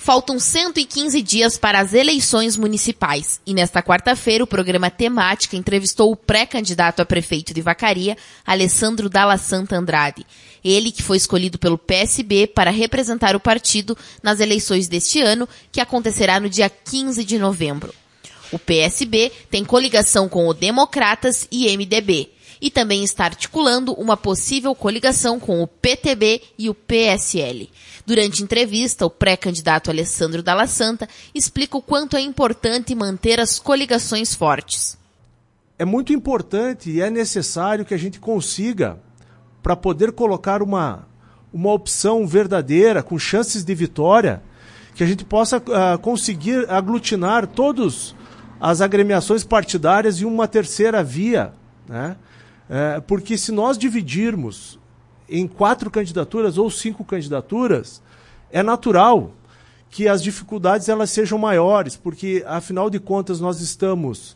Faltam 115 dias para as eleições municipais e nesta quarta-feira o programa Temática entrevistou o pré-candidato a prefeito de Vacaria, Alessandro Dalla Santa Andrade. Ele que foi escolhido pelo PSB para representar o partido nas eleições deste ano, que acontecerá no dia 15 de novembro. O PSB tem coligação com o Democratas e MDB e também está articulando uma possível coligação com o PTB e o PSL. Durante entrevista, o pré-candidato Alessandro Dalla Santa explica o quanto é importante manter as coligações fortes. É muito importante e é necessário que a gente consiga, para poder colocar uma opção verdadeira, com chances de vitória, que a gente possa conseguir aglutinar todas as agremiações partidárias em uma terceira via, né? Porque se nós dividirmos em 4 candidaturas ou 5 candidaturas, é natural que as dificuldades elas sejam maiores, porque, afinal de contas, nós estamos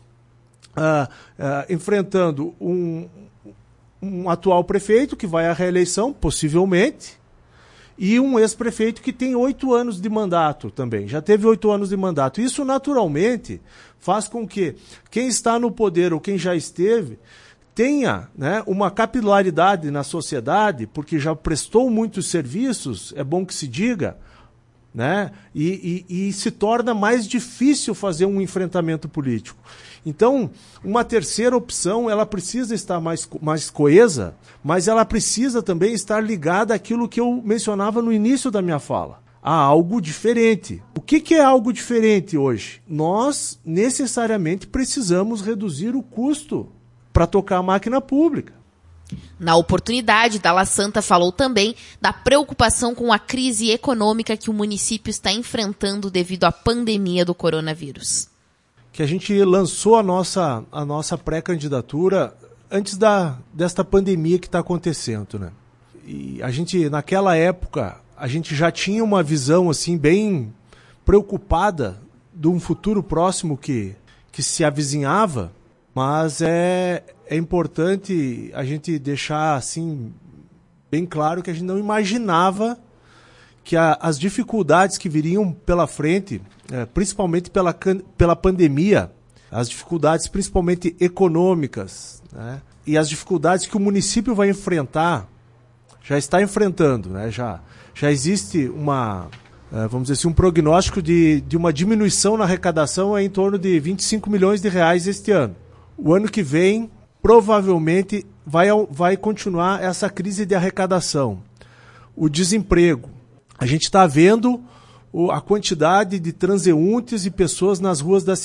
enfrentando um atual prefeito que vai à reeleição, possivelmente, e um ex-prefeito que tem 8 anos de mandato também, já teve 8 anos de mandato. Isso, naturalmente, faz com que quem está no poder ou quem já esteve tenha, né, uma capilaridade na sociedade, porque já prestou muitos serviços, é bom que se diga, né, e se torna mais difícil fazer um enfrentamento político. Então, uma terceira opção, ela precisa estar mais coesa, mas ela precisa também estar ligada àquilo que eu mencionava no início da minha fala. Há algo diferente. O que é algo diferente hoje? Nós, necessariamente, precisamos reduzir o custo para tocar a máquina pública. Na oportunidade, Dalla Santa falou também da preocupação com a crise econômica que o município está enfrentando devido à pandemia do coronavírus. Que a gente lançou a nossa pré-candidatura antes desta pandemia que está acontecendo, né? E a gente, naquela época, a gente já tinha uma visão assim bem preocupada de um futuro próximo que se avizinhava. Mas é importante a gente deixar assim bem claro que a gente não imaginava que as dificuldades que viriam pela frente, principalmente pela pandemia, as dificuldades principalmente econômicas, né, e as dificuldades que o município vai enfrentar, já está enfrentando, né, já existe vamos dizer assim, um prognóstico de uma diminuição na arrecadação em torno de 25 milhões de reais este ano. O ano que vem, provavelmente, vai continuar essa crise de arrecadação. O desemprego. A gente está vendo a quantidade de transeuntes e pessoas nas ruas da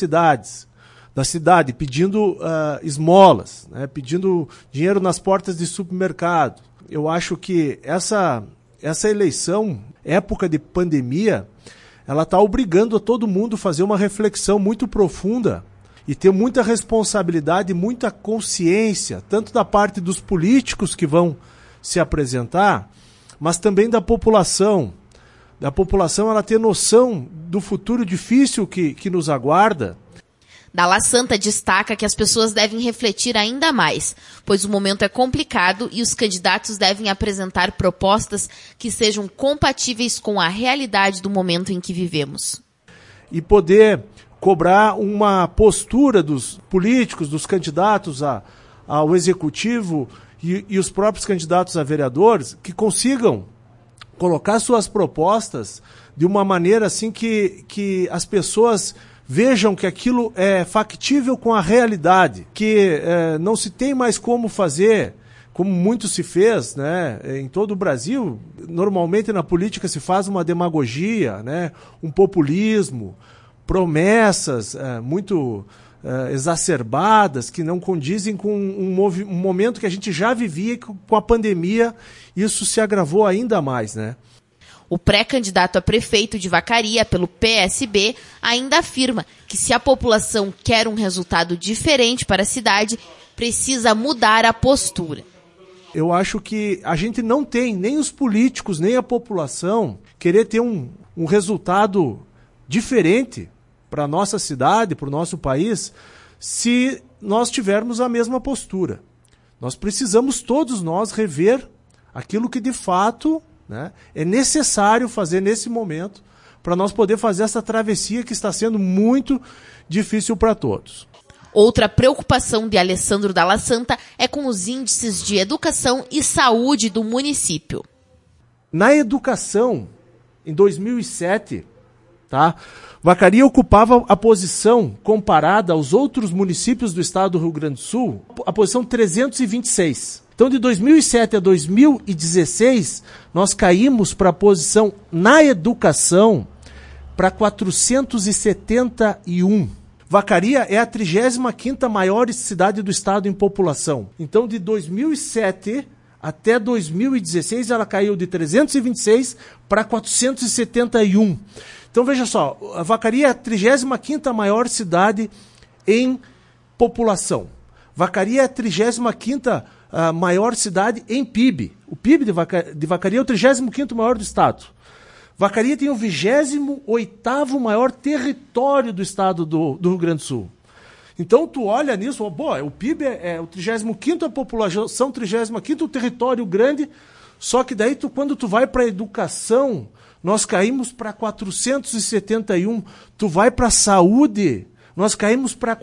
cidade pedindo esmolas, né, pedindo dinheiro nas portas de supermercado. Eu acho que essa eleição, época de pandemia, ela está obrigando a todo mundo a fazer uma reflexão muito profunda e ter muita responsabilidade, muita consciência, tanto da parte dos políticos que vão se apresentar, mas também da população. Da população ela ter noção do futuro difícil que nos aguarda. Dalla Santa destaca que as pessoas devem refletir ainda mais, pois o momento é complicado e os candidatos devem apresentar propostas que sejam compatíveis com a realidade do momento em que vivemos. E poder cobrar uma postura dos políticos, dos candidatos ao executivo e os próprios candidatos a vereadores que consigam colocar suas propostas de uma maneira assim que as pessoas vejam que aquilo é factível com a realidade, que não se tem mais como fazer, como muito se fez, né, em todo o Brasil. Normalmente na política se faz uma demagogia, né, um populismo, promessas muito exacerbadas que não condizem com um momento que a gente já vivia com a pandemia. Isso se agravou ainda mais, né? O pré-candidato a prefeito de Vacaria pelo PSB ainda afirma que se a população quer um resultado diferente para a cidade, precisa mudar a postura. Eu acho que a gente não tem, nem os políticos, nem a população, querer ter um resultado diferente para a nossa cidade, para o nosso país, se nós tivermos a mesma postura. Nós precisamos todos nós rever aquilo que de fato, né, é necessário fazer nesse momento para nós poder fazer essa travessia que está sendo muito difícil para todos. Outra preocupação de Alessandro Dalla Santa é com os índices de educação e saúde do município. Na educação, em 2007, tá? Vacaria ocupava a posição, comparada aos outros municípios do estado do Rio Grande do Sul, a posição 326. Então, de 2007 a 2016, nós caímos para a posição na educação para 471. Vacaria é a 35ª maior cidade do estado em população. Então, de 2007 até 2016, ela caiu de 326 para 471. Então, veja só, a Vacaria é a 35ª maior cidade em população. Vacaria é a 35ª maior cidade em PIB. O PIB de Vacaria é o 35º maior do estado. Vacaria tem o 28º maior território do estado do Rio Grande do Sul. Então, tu olha nisso, o PIB é o 35º, a população 35º, o território grande, só que daí, quando tu vai para a educação, nós caímos para 471. Tu vai para a saúde, nós caímos para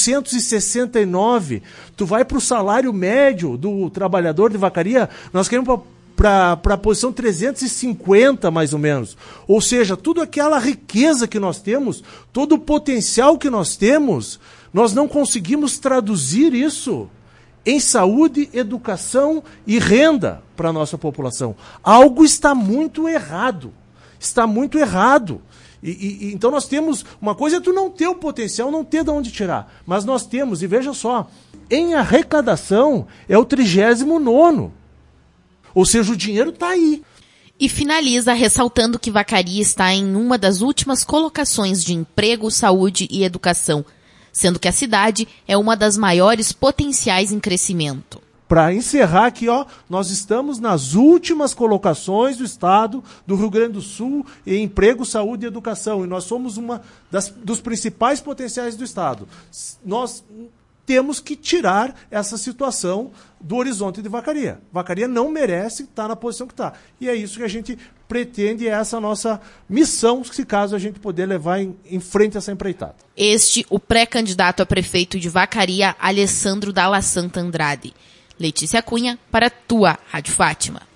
469. Tu vai para o salário médio do trabalhador de Vacaria, nós caímos para a posição 350, mais ou menos. Ou seja, toda aquela riqueza que nós temos, todo o potencial que nós temos, nós não conseguimos traduzir isso em saúde, educação e renda para a nossa população. Algo está muito errado. Está muito errado. Então nós temos, uma coisa é tu não ter o potencial, não ter de onde tirar. Mas nós temos, e veja só, em arrecadação é o 39º. Ou seja, o dinheiro está aí. E finaliza ressaltando que Vacaria está em uma das últimas colocações de emprego, saúde e educação, sendo que a cidade é uma das maiores potenciais em crescimento. Para encerrar aqui, nós estamos nas últimas colocações do estado do Rio Grande do Sul em emprego, saúde e educação. E nós somos dos principais potenciais do estado. Nós temos que tirar essa situação do horizonte de Vacaria. Vacaria não merece estar na posição que está. E é isso que a gente pretende, é essa nossa missão, se caso a gente puder levar em frente essa empreitada. O pré-candidato a prefeito de Vacaria, Alessandro Dalla Santa Andrade. Letícia Cunha, para a tua Rádio Fátima.